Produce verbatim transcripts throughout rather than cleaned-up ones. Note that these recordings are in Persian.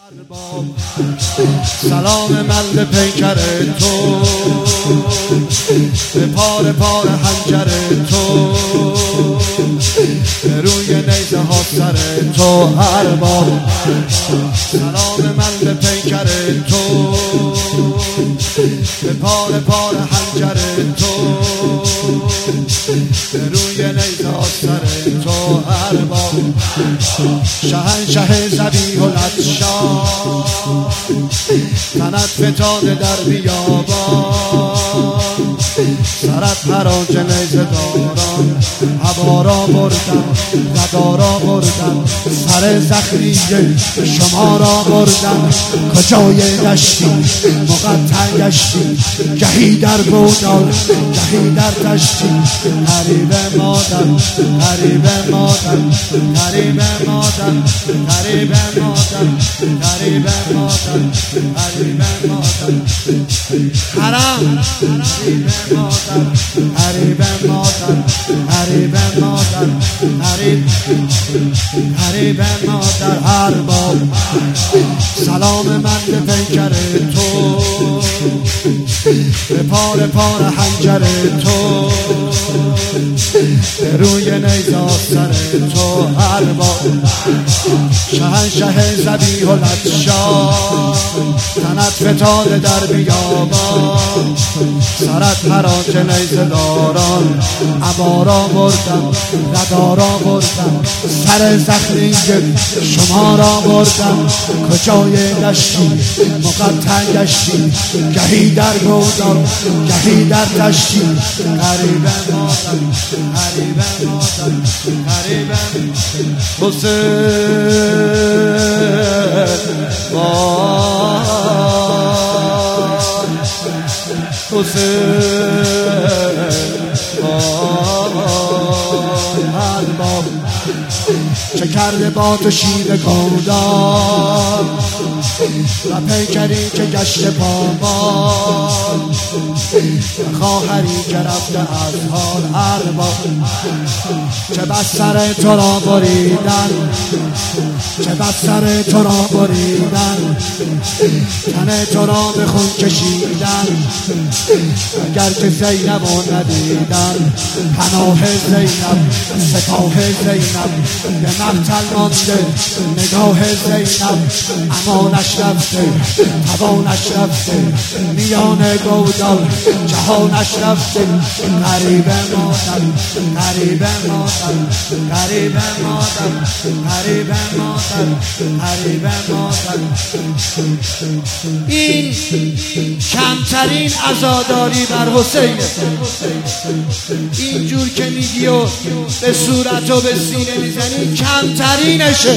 سلام من به پیکر تو، به پار پار حنجر تو، به روی نیزه ها سر تو ارباب. سلام من به پیکر تو، به پار پار حنجر تو، به روی نیزه ها سر تو ارباب. شهنشه ذبیح العطشان تنت فتاده در بیابان، سرت هراج نیزه داران، هوا را بردن ردا را بردن، سر زخمی شما را بردن. کجای دشتی مقطع گشتی، گهی در بودال گهی در دشتی. غریب مادر غریب مادر غریب مادر غریب مادر غریب مادر غریب مادر حرام غریب مادر غریب مادر غریب مادر غریب غریب مادر ارباب. سلام من به پیکر تو، به پار پار حنجر تو، به روی نیزه سر تو ارباب. شهنشه ذبیح العطشان تنت فتاده در بیابان، سرت هراج نیزه داران، هوا را بردن ردا را بردن، سر زخمی شما را بردن. کجای دشتی مقطع گشتی، گهی در گودال گهی در دشتی. غریب مادر غریب مادر غریب حسین وای حسین وای ارباب. چه کرده با تو شیوه گودان و پیکری که گشته پامان، خواهری که رفته از حال ارباب. چه بس سر تو را بریدن، چه بس سر تو را بریدن، تن تو را به خون کشیدن. اگر که زینب رو ندیدن، پناه زینب سپاه زینب، به مقتل مانده نگاه زینب. امانش رفته توانش رفته، میان گودال جهانش رفته. غریب مادر غریب مادر غریب مادر غریب مادر غریب مادر. این کمترین عزاداری بر حسین. اینجور که میگی و به صورت و به سینه میزنی کمترینشه.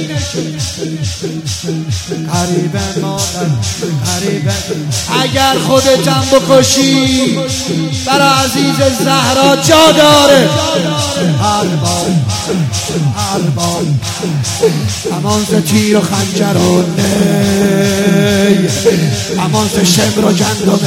غریب مادر غریب. اگر خودتم بکشی برای عزیز زهرا جا داره. ارباب ارباب امان ز تیر و خنجر و نی، امان ز شمر و گندم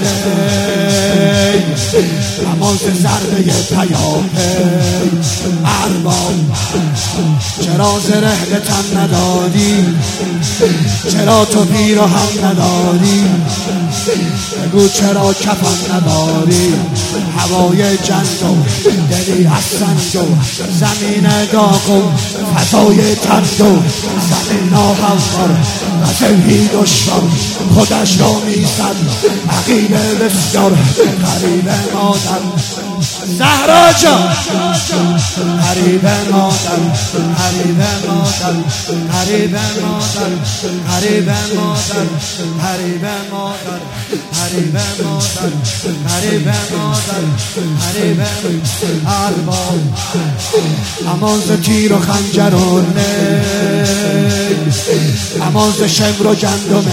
ری، امان ز ضربه پیاپی. ارباب چرا زره به تن ندادی، چرا تو پیراهن نداری، بگو چرا کفن نداری. هوای جنگ و دلی از سنگ و زمین داغ و فضای تنگ و زمین ناهموار و دلهی دشوار. خودش را میزد عقیل بسیار. غریب مادر زهرا جان غریب مادر غریب مادر غریب مادر غریب مادر غریب مادر غریب مادر غریب مادر غریب ارباب. امان ز تیر و خنجر و نی، امان ز شمر و گندم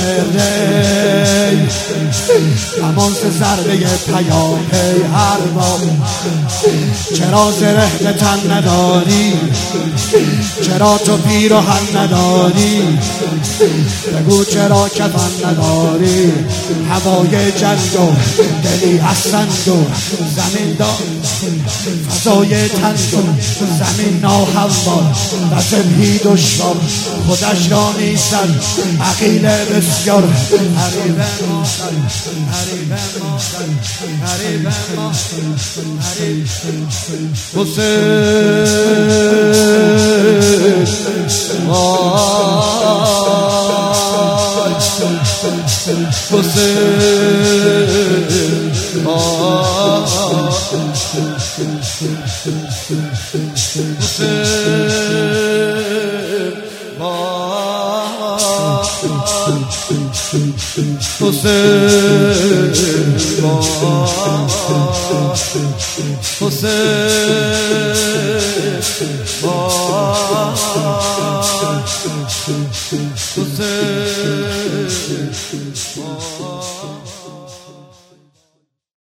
ری، امان ز ضربه پیاپی. ارباب چرا زره به تن نداری؟ چرا تو پیراهن نداری؟ بگو چرا کفن نداری؟ هوای جنگ و دلی از سنگ و زمین دار فضای تنگ و زمین ناهموار و زمهی دشوار خودش را نیستن عقیل بسیار حریب ما حریب ما حریب ما حریب حسین وای حسین Hussein, Hussein, Hussein,